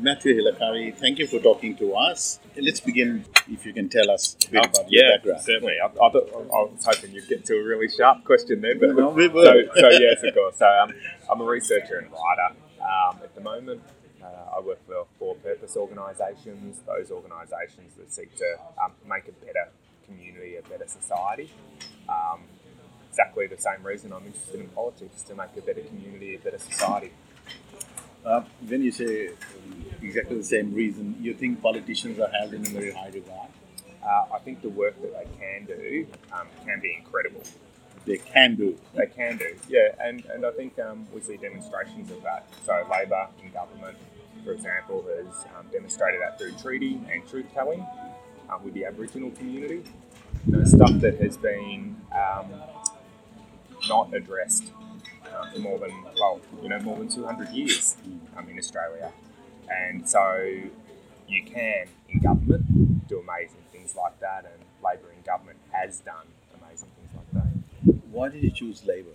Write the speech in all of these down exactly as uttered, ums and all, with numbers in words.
Matthew Hilakari, thank you for talking to us. Let's begin, if you can tell us a bit Oh, about your yeah, background. certainly. I, I, thought, I was hoping you'd get to a really sharp question then. But No, we will. So, so yes, of course. So um, I'm a researcher and writer. Um, at the moment, uh, I work for for-purpose organisations, those organisations that seek to um, make a better community, a better society. Um, exactly the same reason I'm interested in politics, to make a better community, a better society. Uh, when you say um, exactly the same reason, you think politicians are held in a very high regard? Uh, I think the work that they can do um, can be incredible. They can do. They can do, yeah, and, and I think um, we see demonstrations of that. So Labor in government, for example, has um, demonstrated that through treaty and truth-telling um, with the Aboriginal community. You know, stuff that has been um, not addressed uh, for more than, well, you know, more than two hundred years um, in Australia. And so you can, in government, do amazing things like that, and Labor in government has done amazing things like that. Why did you choose Labor?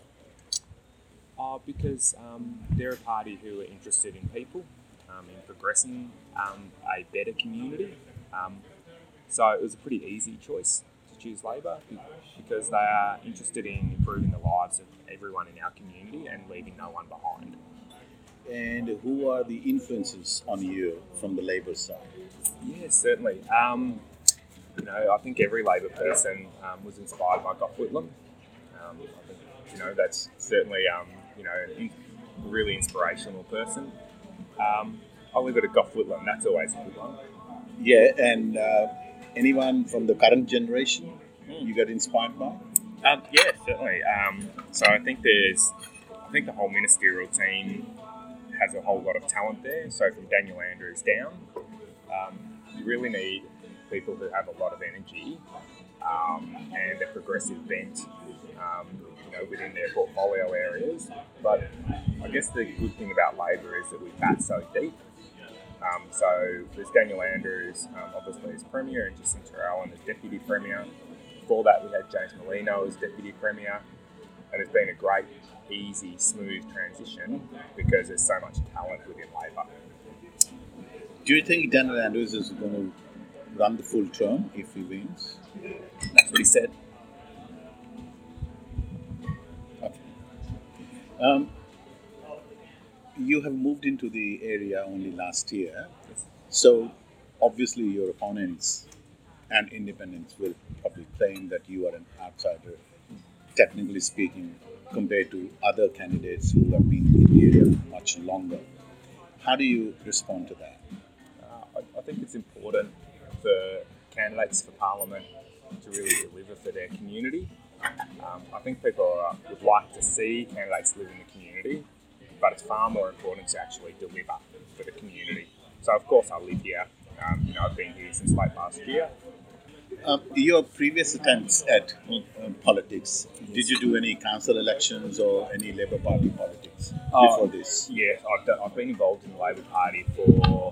Uh, because um, they're a party who are interested in people, um, in progressing um, a better community. Um, so it was a pretty easy choice to choose Labor, because they are interested in improving the lives of everyone in our community and leaving no one behind. And who are the influences on you from the Labor side? Yeah, certainly. Um, you know, I think every Labor person um, was inspired by Gough Whitlam. Um, I think, you know, that's certainly, um, you know, a in- really inspirational person. Um, I'll leave it at Gough Whitlam. That's always a good one. Yeah, and uh, anyone from the current generation you got inspired by? Um, yeah, certainly. Um, so I think there's, I think the whole ministerial team has a whole lot of talent there. So from Daniel Andrews down, um, you really need people who have a lot of energy um, and a progressive bent, um, you know, within their portfolio areas. But I guess the good thing about Labor is that we bat so deep. Um, so there's Daniel Andrews, um, obviously as Premier, and Jacinta Allen as Deputy Premier. Before that, we had James Molino as Deputy Premier, and it's been a great, easy, smooth transition because there's so much talent within Labor. Do you think Daniel Andrews is going to run the full term if he wins? That's what he said. Okay. Um, you have moved into the area only last year, so obviously your opponents and independents will probably claim that you are an outsider, technically speaking, compared to other candidates who have been in the area much longer. How do you respond to that? Uh, I, I think it's important for candidates for Parliament to really deliver for their community. Um, I think people uh, would like to see candidates live in the community, but it's far more important to actually deliver for the community. So of course I live here. Um, you know, I've been here since late last year. Um, your previous attempts at uh, politics, did you do any council elections or any Labour Party politics before uh, this? Yeah, I've, done, I've been involved in the Labor Party for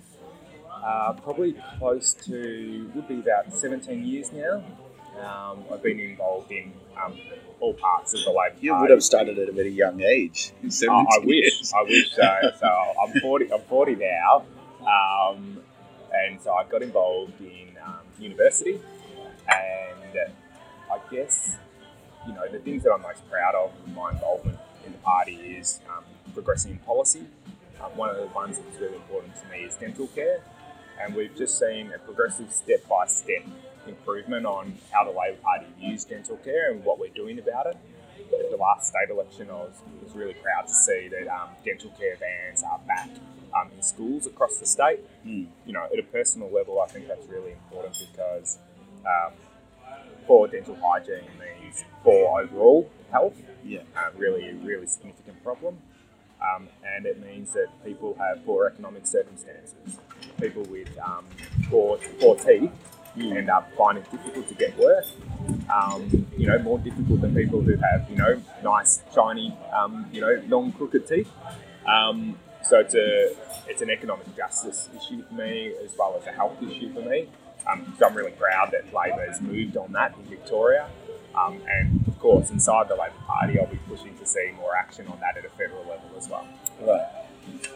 uh, probably close to, would be about seventeen years now. Um, I've been involved in um, all parts of the Labor You Party. would have started at a very young age. Uh, I wish, I wish so. So I'm forty. I'm forty now, um, and so I got involved in um, university, and I guess you know the things that I'm most proud of in my involvement in the party is um, progressing in policy. Um, one of the ones that's really important to me is dental care, and we've just seen a progressive step-by-step improvement on how the Labor Party views dental care and what we're doing about it. At the last state election, I was, was really proud to see that um, dental care vans are back um, in schools across the state. Mm. You know, at a personal level, I think that's really important because um, poor dental hygiene means poor overall health. Yeah. Uh, really, really significant problem. Um, and it means that people have poor economic circumstances. People with um, poor, poor teeth mm. end up finding it difficult to get work. Um, you know, more difficult than people who have, you know, nice, shiny, um, you know, non-crooked teeth. Um, so it's a it's an economic justice issue for me as well as a health issue for me. Um, so I'm really proud that Labor has moved on that in Victoria. Um, and of course, inside the Labor Party, I'll be pushing to see more action on that at a federal level as well. Right.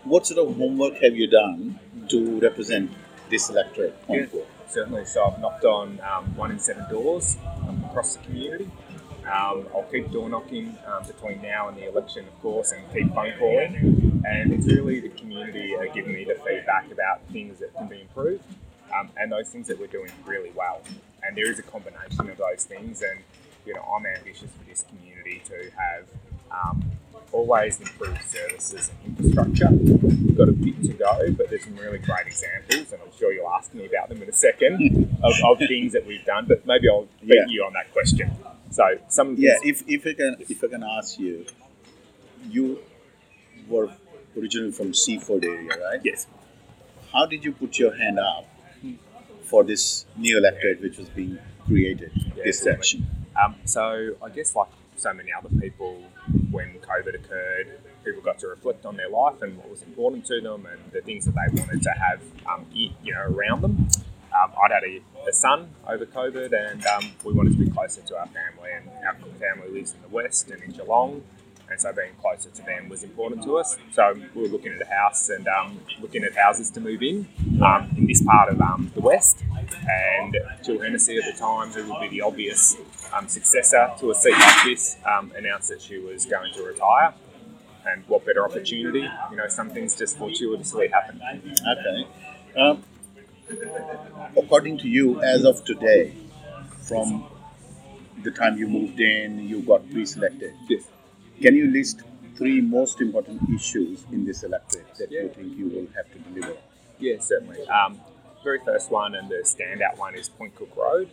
what sort of homework have you done to represent this electorate? Yeah, certainly. So I've knocked on um, one in seven doors um, across the community. Um, I'll keep door knocking um, between now and the election, of course, and keep phone calling. And it's really the community are giving me the feedback about things that can be improved um, and those things that we're doing really well. And there is a combination of those things. And, you know, I'm ambitious for this community to have um, always improved services and infrastructure. We've got a bit to go, but there's some really great examples, and I'm sure you'll ask me about them in a second, of, of things that we've done, but maybe I'll beat Yeah. you on that question. So some of the Yeah, things- if, if I can if I can ask you, you were originally from Seaford area, right? yes. How did you put your hand up for this new electorate which was being created Yeah, this certainly. election? Um, so I guess like so many other people, when COVID occurred, people got to reflect on their life and what was important to them and the things that they wanted to have, um, you know, around them. Um, I'd had a, a son over COVID, and um, we wanted to be closer to our family, and our family lives in the west and in Geelong, and so being closer to them was important to us. So we were looking at a house and um, looking at houses to move in um, in this part of um, the west, and Jill Hennessy at the time, who would be the obvious um, successor to a seat like this, um, announced that she was going to retire. And what better opportunity? You know, some things just fortuitously happen. Okay. Um, according to you, as of today, from the time you moved in, you got pre-selected. Yes. Can you list three most important issues in this electorate that Yeah. you think you will have to deliver? Yeah, certainly. Um, very first one and the standout one is Point Cook Road.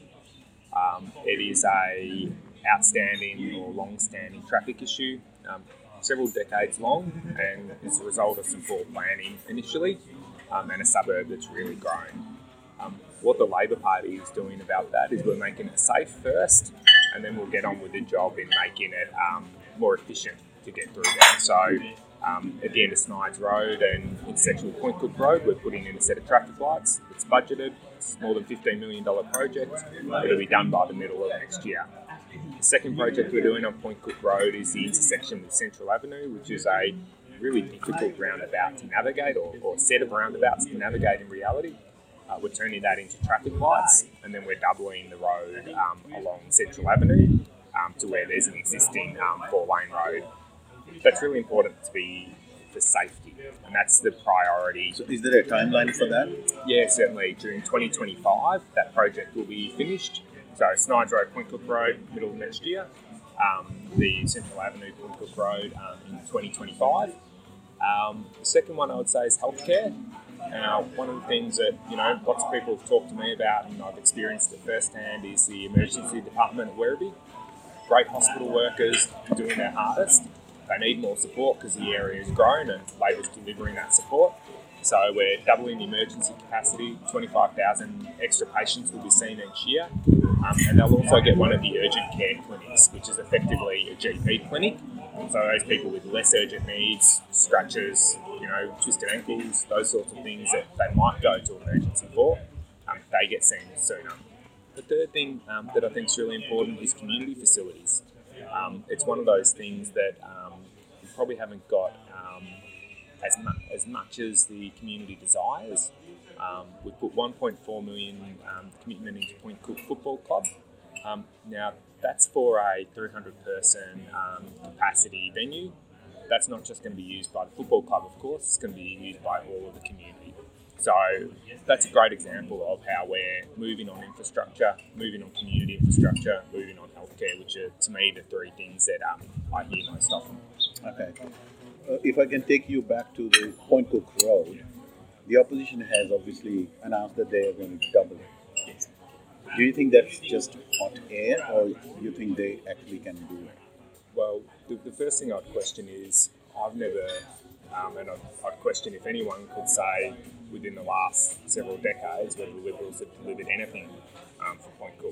Um, it is a outstanding or long-standing traffic issue, um, several decades long, and is a result of some poor planning initially, um, and a suburb that's really grown. Um, what the Labor Party is doing about that is we're making it safe first, and then we'll get on with the job in making it um, more efficient to get through there. So um, at the end of Snides Road and intersection with Point Cook Road, we're putting in a set of traffic lights. It's budgeted. It's more than fifteen million dollars project. It'll be done by the middle of next year. The second project we're doing on Point Cook Road is the intersection with Central Avenue, which is a really difficult roundabout to navigate, or, or set of roundabouts to navigate in reality. Uh, we're turning that into traffic lights, and then we're doubling the road um, along Central Avenue um, to where there's an existing um, four-lane road. That's really important to be for safety, and that's the priority. So is there a timeline for that? Yeah, certainly. During twenty twenty-five, that project will be finished. So Snides Road, Point Cook Road, middle of next year. Um, the Central Avenue, Point Cook Road um, in twenty twenty-five. Um, the second one I would say is healthcare. Now, one of the things that, you know, lots of people have talked to me about and I've experienced it firsthand is the emergency department at Werribee. Great hospital workers doing their hardest. They need more support because the area has grown and Labor's delivering that support. So we're doubling the emergency capacity. twenty-five thousand extra patients will be seen each year. Um, and they'll also get one of the urgent care clinics, which is effectively a G P clinic. So those people with less urgent needs, scratches, you know, twisted ankles, those sorts of things that they might go to emergency for, um, they get seen sooner. The third thing um, that I think is really important is community facilities. Um, it's one of those things that um, we probably haven't got um, as, mu- as much as the community desires. Um, we put one point four million um, commitment into Point Cook Football Club. Um, now, that's for a three hundred person um, capacity venue. That's not just going to be used by the football club, of course. It's going to be used by all of the community. So that's a great example of how we're moving on infrastructure, moving on community infrastructure, moving on healthcare, which are, to me, the three things that um, I hear most often. Okay. Uh, if I can take you back to the Point Cook Road, the opposition has obviously announced that they are going to double it. Yes. Do you think that's just hot air, or do you think they actually can do it? Well, the, the first thing I'd question is, I've never, um, and I'd, I'd question if anyone could say within the last several decades whether the Liberals have delivered anything um, for Point Cook.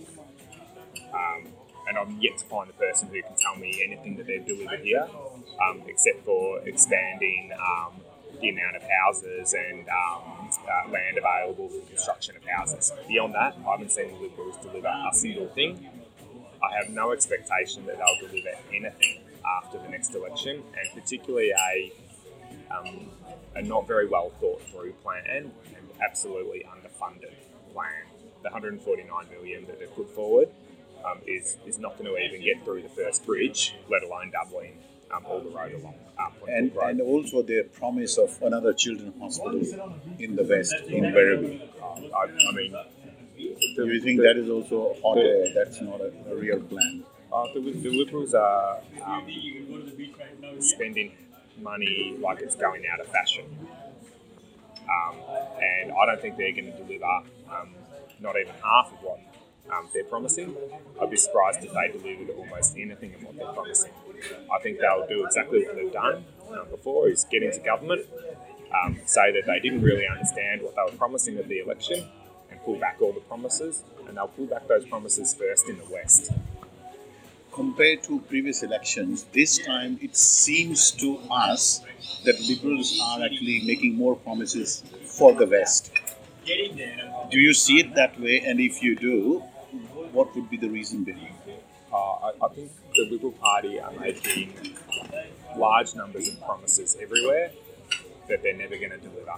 Um, and I'm yet to find the person who can tell me anything that they've delivered here, um, except for expanding um, the amount of houses and um, uh, land available for construction of houses. Beyond that, I haven't seen the Liberals deliver a single thing. I have no expectation that they'll deliver anything after the next election, and particularly a um, a not very well thought through plan and absolutely underfunded plan. The one hundred forty-nine million that they've put forward um, is is not going to even get through the first bridge, let alone doubling um, all the road along. Um, And, road. and also their promise of another children's hospital in the west, in Werribee. I, I mean, Do you think that is also hot air? That's not a, a real plan. Uh, the, the Liberals are um, spending money like it's going out of fashion. Um, and I don't think they're going to deliver um, not even half of what um, they're promising. I'd be surprised if they delivered almost anything of what they're promising. I think they'll do exactly what they've done um, before, is get into government, um, say that they didn't really understand what they were promising at the election, and pull back all the promises, and they'll pull back those promises first in the West. Compared to previous elections, this time it seems to us that Liberals are actually making more promises for the West. Do you see it that way? And if you do, what would be the reason behind it? Uh, I, I think the Liberal Party are making large numbers of promises everywhere that they're never going to deliver.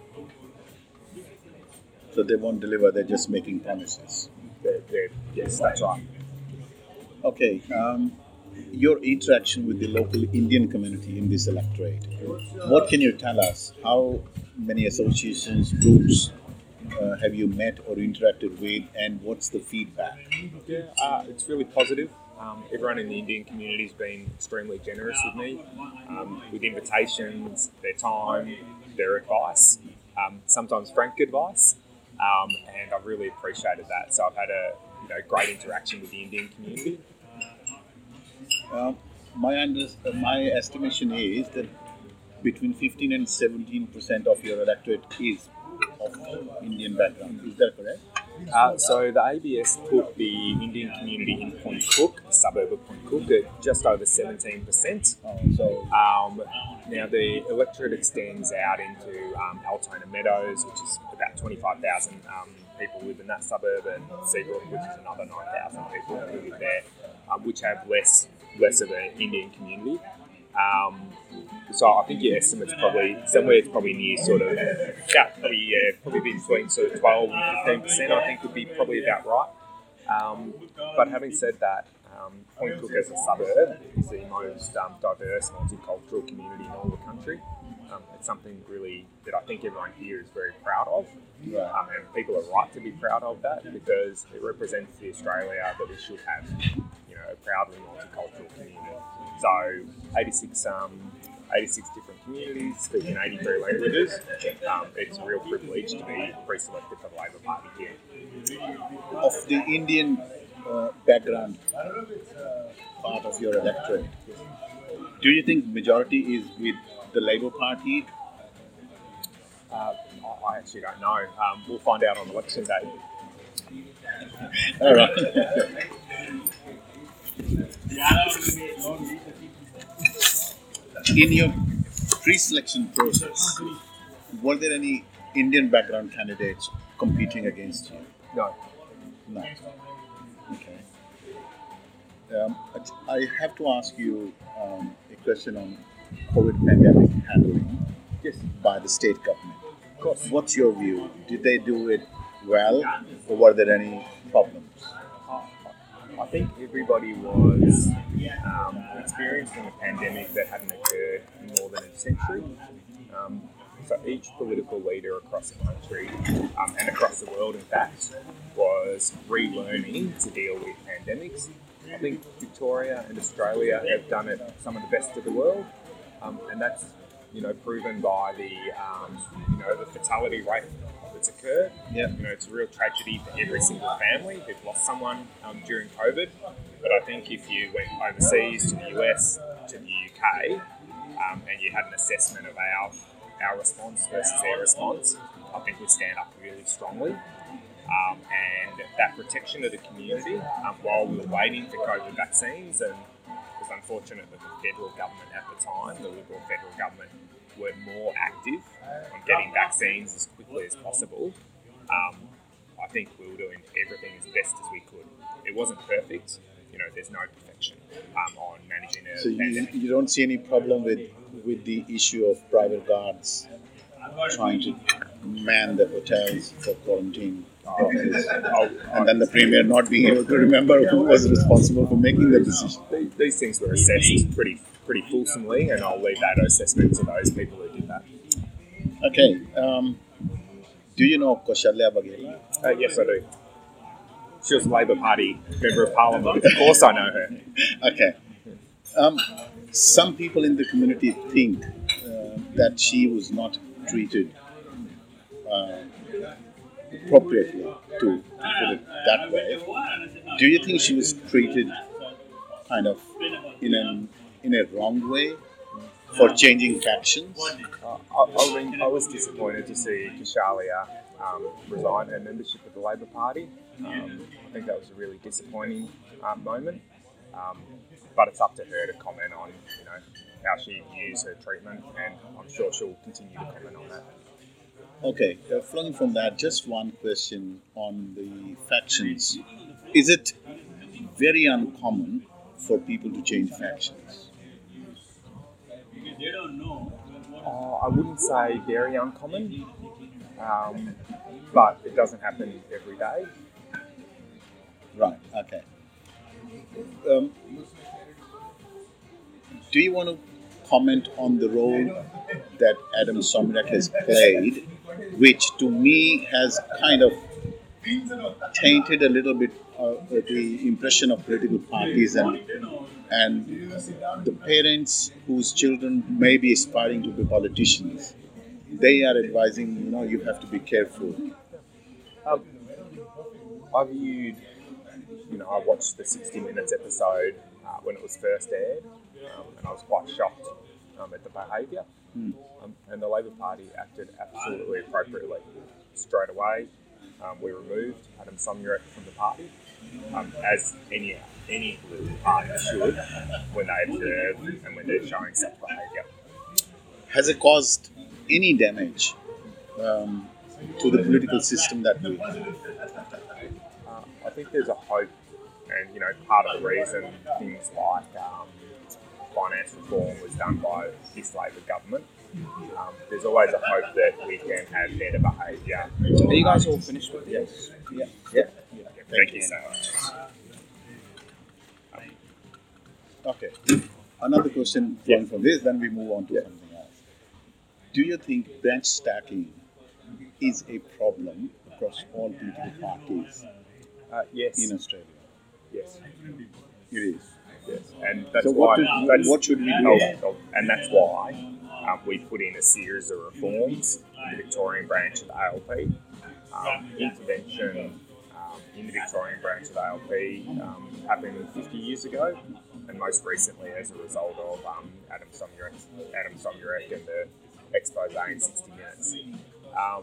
So they won't deliver, they're just making promises. They're, they're, yes, that's right. Okay, um, your interaction with the local Indian community in this electorate, what can you tell us? How many associations, groups uh, have you met or interacted with, and what's the feedback? Yeah, uh, it's really positive. Um, everyone in the Indian community has been extremely generous with me, um, with invitations, their time, their advice, um, sometimes frank advice, um, and I've really appreciated that. So I've had a you know great interaction with the Indian community. Uh, my under, uh, my estimation is that between fifteen and seventeen percent of your electorate is of Indian background. Is that correct? Uh, so the A B S put the Indian community in Point Cook, a suburb of Point Cook, at just over seventeen percent. Oh, so Um, now the electorate extends out into um, Altona Meadows, which is about twenty-five thousand um, people live in that suburb, and Seabrook, which is another nine thousand people who live there, um, which have less less of an Indian community. Um, so I think your estimate's probably somewhere it's probably near sort of yeah, probably yeah, probably between sort of twelve and fifteen percent. I think would be probably about right. Um, but having said that, um, Point Cook as a suburb is the most um, diverse, multicultural community in all the country. Um, it's something really that I think everyone here is very proud of, um, and people are right to be proud of that because it represents the Australia that we should have. You know, a proudly multicultural community. So eighty-six, um, eighty-six different communities speaking eighty-three languages. Um, it's a real privilege to be pre-selected for the Labor Party here. of the Indian uh, background part of your electorate, do you think majority is with the Labour Party? Uh, I actually don't know. Um, we'll find out on election day. All right. In your pre-selection process, were there any Indian background candidates competing against you? No. No. Okay. Um, but I have to ask you um, a question on COVID pandemic handling Yes. by the state government. Of course. What's your view? Did they do it well, or were there any problems? I think everybody was um, experiencing a pandemic that hadn't occurred in more than a century. Um, so each political leader across the country um, and across the world, in fact, was relearning to deal with pandemics. I think Victoria and Australia have done it some of the best of the world, um, and that's you know proven by the um, you know the fatality rate that's occurred. Yeah. You know, it's a real tragedy for every single family who've lost someone um, during COVID. But I think if you went overseas to the U S, to the U K, um, and you had an assessment of our our response versus their response, I think we stand up really strongly. Um, and that protection of the community um, while we were waiting for COVID vaccines, and it was unfortunate that the federal government at the time, the Liberal federal government, were more active on getting vaccines as quickly as possible. Um, I think we were doing everything as best as we could. It wasn't perfect. You know, there's no perfection um, on managing a So you, pandemic. you don't see any problem with with the issue of private guards trying to man the hotels for quarantine purposes, and then the Premier not being able to remember who was responsible for making the decision. These, these things were assessed pretty pretty fulsomely, and I'll leave that assessment to those people who did that. Okay. Um, do you know Kaushalya Baghela? Uh, yes, I do. She was a Labor Party member of Parliament. Of course, I know her. Okay. Um, some people in the community think uh, that she was not treated uh, appropriately, to, to put it that way. Do you think she was treated kind of in a in a wrong way for changing factions? Uh, I, I, mean, I was disappointed to see Kaushalya um, resign her membership of the Labor Party. Um, I think that was a really disappointing um, moment. Um, but it's up to her to comment on, you know, how she views her treatment, and I'm sure she'll continue to comment on that. Okay, uh, flowing from that, just one question on the factions. Is it very uncommon for people to change factions? Uh, I wouldn't say very uncommon, um, but it doesn't happen every day. Right, okay. Um, do you want to comment on the role that Adam Somyurek has played, which to me has kind of tainted a little bit uh, the impression of political parties, and and the parents whose children may be aspiring to be politicians, they are advising, you know, you have to be careful. Um, I viewed, you know, I watched the sixty minutes episode uh, when it was first aired, um, and I was quite shocked um, at the behaviour. Hmm. Um, and the Labor Party acted absolutely appropriately. Straight away, um, we removed Adam Somyurek from the party, um, as any any political party should when they observe and when they're showing such behaviour. Has it caused any damage um, to the political system that we have? Uh, I think there's a hope, and you know, part of the reason things like um, finance reform was done by this Labor government. Um, there's always a hope that we can have better behaviour. Are you guys all finished with this? Yeah. Yeah. Yeah. Thank you so much. Okay. Another question Yeah. from this, then we move on to Yeah. something else. Do you think bench stacking is a problem across all political parties Uh, yes. in Australia? Yes. It is. Yes. And that's So why. what, do- that's, what should we do? oh, oh, and that's why um, we put in a series of reforms in the Victorian branch of the A L P. Um, intervention um, in the Victorian branch of the A L P um, happened fifty years ago, and most recently as a result of um, Adam Somyurek, Adam Somyurek and the expose in sixty minutes. Um,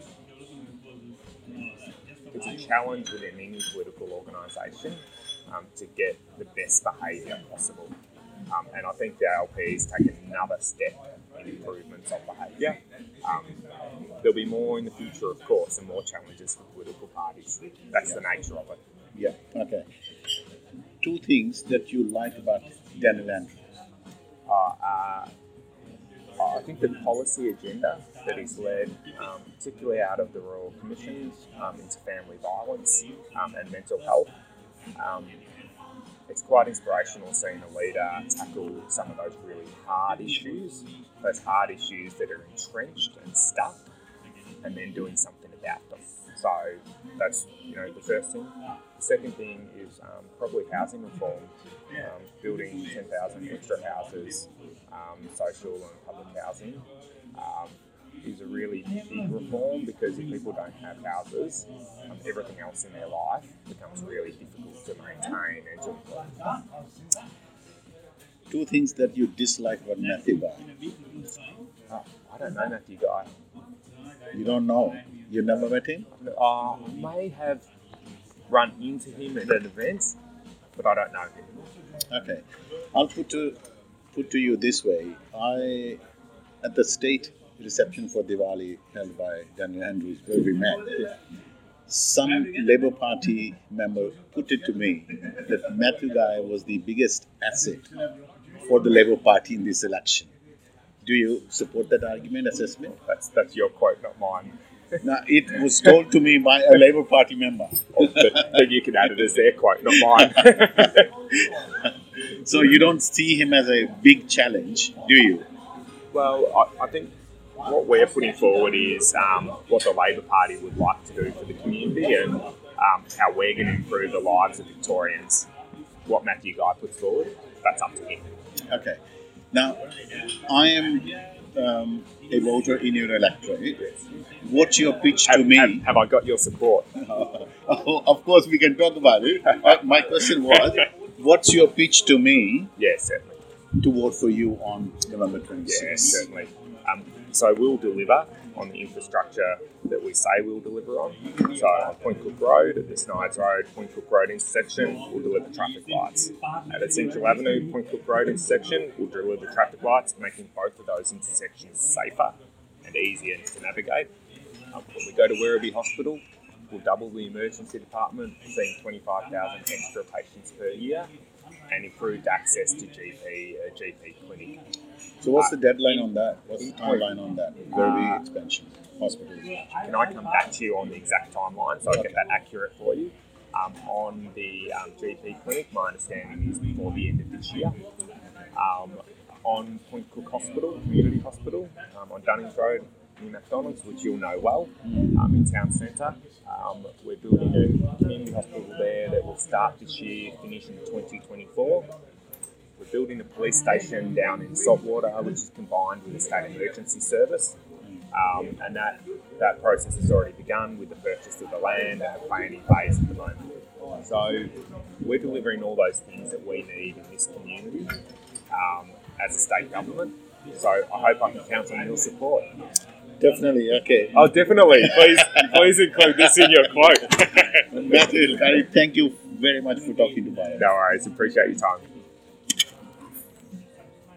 it's a challenge within any political organisation um, to get the best behaviour possible. Um, and I think the A L P has taken another step in improvements of behaviour. Um, there'll be more in the future, of course, and more challenges for political parties. That's the nature of it. Yeah. Okay. Two things that you like about Daniel Andrews. Uh, uh, I think the policy agenda that he's led, um, particularly out of the Royal Commissions um, into family violence um, and mental health, um, it's quite inspirational seeing a leader tackle some of those really hard issues, those hard issues that are entrenched and stuck, and then doing something about them. So that's, you know, the first thing. The second thing is um, probably housing reform, um, building ten thousand extra houses, um, social and public housing, um, is a really big reform, because if people don't have houses, um, everything else in their life becomes really difficult to maintain and to improve. Two things that you dislike about Matthew Guy. Oh, I don't know Matthew Guy. You don't know. You never met him? Uh, I may have run into him at an event, but I don't know him. Okay. I'll put to put to you this way. I at the state reception for Diwali held by Daniel Andrews, where we met, some Labour Party member put it to me that Matthew Guy was the biggest asset for the Labour Party in this election. Do you support that argument assessment? That's that's your quote, not mine. Now, it was told to me by a Labour Party member. Oh, but, but you can add it as their quote, not mine. So you don't see him as a big challenge, do you? Well, I, I think what we're putting forward is um, what the Labor Party would like to do for the community and um, how we're going to improve the lives of Victorians. What Matthew Guy puts forward, that's up to him. Okay. Now, I am um, a voter in your electorate. What's your pitch Have, to me? have, have I got your support? Oh, of course, we can talk about it. Uh, my question was, what's your pitch to me Yes, certainly. to vote for you on November Yeah, twenty-sixth? certainly. Um, so we'll deliver on the infrastructure that we say we'll deliver on. So on Point Cook Road, at the Snides Road, Point Cook Road intersection, we'll deliver traffic lights. At the Central Avenue, Point Cook Road intersection, we'll deliver traffic lights, making both of those intersections safer and easier to navigate. Um, when we go to Werribee Hospital, we'll double the emergency department, seeing twenty-five thousand extra patients per year, and improved access to G P, uh, G P clinic. So what's the Uh, deadline in- on that? What's the timeline on that? Werribee expansion, hospital expansion. Can I come back to you on the exact timeline so I get that accurate for you? Um, on the um, G P clinic, my understanding is before the end of this year. Um, on Point Cook Hospital, Community Hospital, um, on Dunnings Road near McDonald's, which you'll know well, um, in town centre. Um, we're building a community hospital there that will start this year, finish in twenty twenty-four. We're building a police station down in Saltwater, which is combined with a state emergency service. Um, and that, that process has already begun with the purchase of the land and the planning phase at the moment. So we're delivering all those things that we need in this community um, as a state government. So I hope I can count on your support. Definitely, okay. Oh, definitely. Please, please include this in your quote. Matthew, thank you very much for talking to me. No worries. Appreciate your time.